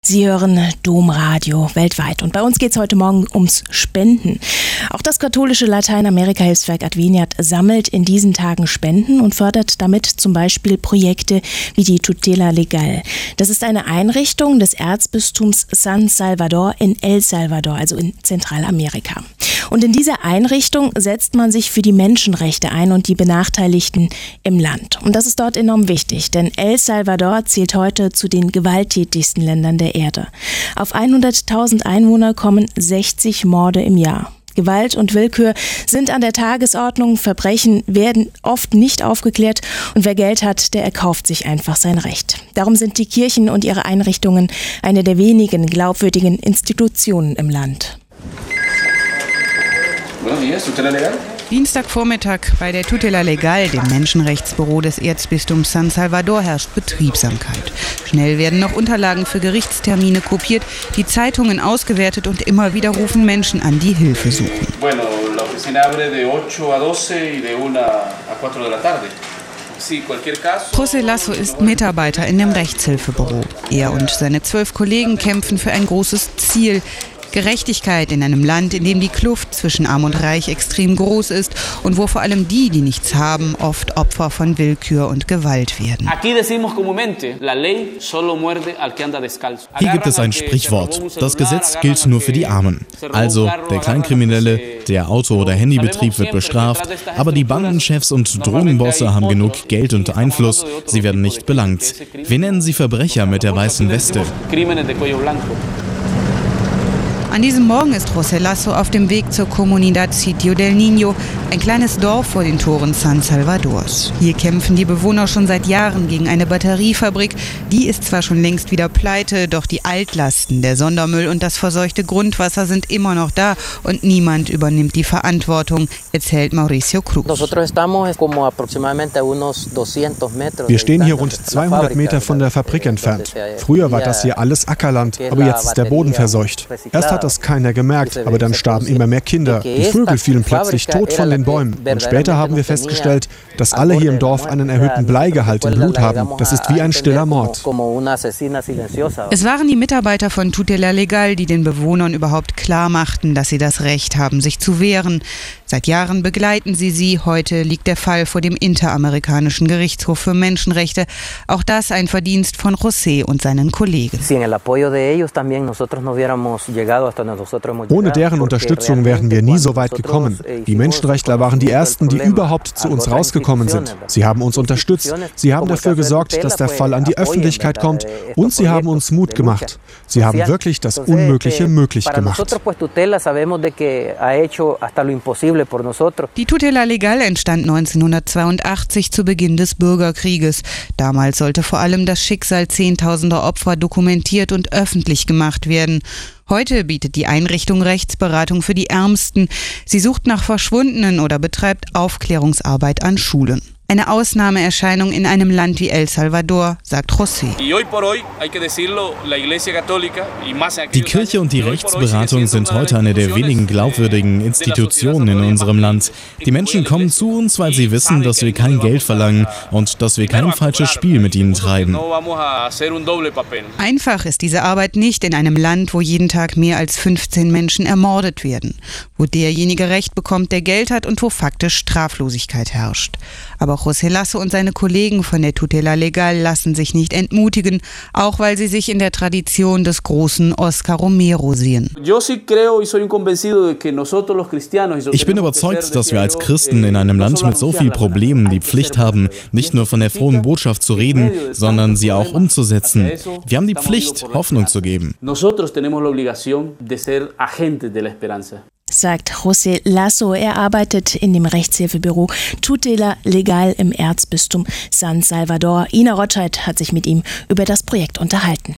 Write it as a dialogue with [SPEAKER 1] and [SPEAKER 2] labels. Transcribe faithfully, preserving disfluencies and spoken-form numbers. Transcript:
[SPEAKER 1] Sie hören Domradio weltweit und bei uns geht es heute Morgen ums Spenden. Auch das katholische Lateinamerika-Hilfswerk Adveniat sammelt in diesen Tagen Spenden und fördert damit zum Beispiel Projekte wie die Tutela Legal. Das ist eine Einrichtung des Erzbistums San Salvador in El Salvador, also in Zentralamerika. Und in dieser Einrichtung setzt man sich für die Menschenrechte ein und die Benachteiligten im Land. Und das ist dort enorm wichtig, denn El Salvador zählt heute zu den gewalttätigsten Ländern der Erde. Auf hunderttausend Einwohner kommen sechzig Morde im Jahr. Gewalt und Willkür sind an der Tagesordnung, Verbrechen werden oft nicht aufgeklärt und wer Geld hat, der erkauft sich einfach sein Recht. Darum sind die Kirchen und ihre Einrichtungen eine der wenigen glaubwürdigen Institutionen im Land.
[SPEAKER 2] Dienstagvormittag bei der Tutela Legal, dem Menschenrechtsbüro des Erzbistums San Salvador, herrscht Betriebsamkeit. Schnell werden noch Unterlagen für Gerichtstermine kopiert, die Zeitungen ausgewertet und immer wieder rufen Menschen an, die Hilfe suchen. José Lasso ist Mitarbeiter in dem Rechtshilfebüro. Er und seine zwölf Kollegen kämpfen für ein großes Ziel: Gerechtigkeit in einem Land, in dem die Kluft zwischen Arm und Reich extrem groß ist und wo vor allem die, die nichts haben, oft Opfer von Willkür und Gewalt werden.
[SPEAKER 3] Hier gibt es ein Sprichwort: Das Gesetz gilt nur für die Armen. Also der Kleinkriminelle, der Auto- oder Handybetrieb wird bestraft, aber die Bandenchefs und Drogenbosse haben genug Geld und Einfluss, sie werden nicht belangt. Wir nennen sie Verbrecher mit der weißen Weste.
[SPEAKER 2] An diesem Morgen ist José Lasso auf dem Weg zur Comunidad Sitio del Niño, ein kleines Dorf vor den Toren San Salvadors. Hier kämpfen die Bewohner schon seit Jahren gegen eine Batteriefabrik. Die ist zwar schon längst wieder pleite, doch die Altlasten, der Sondermüll und das verseuchte Grundwasser sind immer noch da und niemand übernimmt die Verantwortung, erzählt Mauricio Cruz.
[SPEAKER 4] Wir stehen hier rund zweihundert Meter von der Fabrik entfernt. Früher war das hier alles Ackerland, aber jetzt ist der Boden verseucht. Erst hat das keiner gemerkt, aber dann starben immer mehr Kinder. Die Vögel fielen plötzlich tot von den Bäumen. Und später haben wir festgestellt, dass alle hier im Dorf einen erhöhten Bleigehalt im Blut haben. Das ist wie ein stiller Mord.
[SPEAKER 2] Es waren die Mitarbeiter von Tutela Legal, die den Bewohnern überhaupt klar machten, dass sie das Recht haben, sich zu wehren. Seit Jahren begleiten sie sie. Heute liegt der Fall vor dem Interamerikanischen Gerichtshof für Menschenrechte. Auch das ein Verdienst von José und seinen Kollegen.
[SPEAKER 4] Ohne deren Unterstützung wären wir nie so weit gekommen. Die Menschenrechtler waren die Ersten, die überhaupt zu uns rausgekommen sind. Sie haben uns unterstützt, sie haben dafür gesorgt, dass der Fall an die Öffentlichkeit kommt und sie haben uns Mut gemacht. Sie haben wirklich das Unmögliche möglich gemacht.
[SPEAKER 2] Die Tutela Legal entstand neunzehnhundertzweiundachtzig zu Beginn des Bürgerkrieges. Damals sollte vor allem das Schicksal zehntausender Opfer dokumentiert und öffentlich gemacht werden. Heute bietet die Einrichtung Rechtsberatung für die Ärmsten. Sie sucht nach Verschwundenen oder betreibt Aufklärungsarbeit an Schulen. Eine Ausnahmeerscheinung in einem Land wie El Salvador, sagt José.
[SPEAKER 3] Die Kirche und die Rechtsberatung sind heute eine der wenigen glaubwürdigen Institutionen in unserem Land. Die Menschen kommen zu uns, weil sie wissen, dass wir kein Geld verlangen und dass wir kein falsches Spiel mit ihnen treiben.
[SPEAKER 2] Einfach ist diese Arbeit nicht in einem Land, wo jeden Tag mehr als fünfzehn Menschen ermordet werden, wo derjenige Recht bekommt, der Geld hat und wo faktisch Straflosigkeit herrscht. Aber José Lasso und seine Kollegen von der Tutela Legal lassen sich nicht entmutigen, auch weil sie sich in der Tradition des großen Oscar Romero sehen.
[SPEAKER 3] Ich bin überzeugt, dass wir als Christen in einem Land mit so vielen Problemen die Pflicht haben, nicht nur von der frohen Botschaft zu reden, sondern sie auch umzusetzen. Wir haben die Pflicht, Hoffnung zu geben.
[SPEAKER 1] Sagt José Lasso. Er arbeitet in dem Rechtshilfebüro Tutela Legal im Erzbistum San Salvador. Ina Rotscheid hat sich mit ihm über das Projekt unterhalten.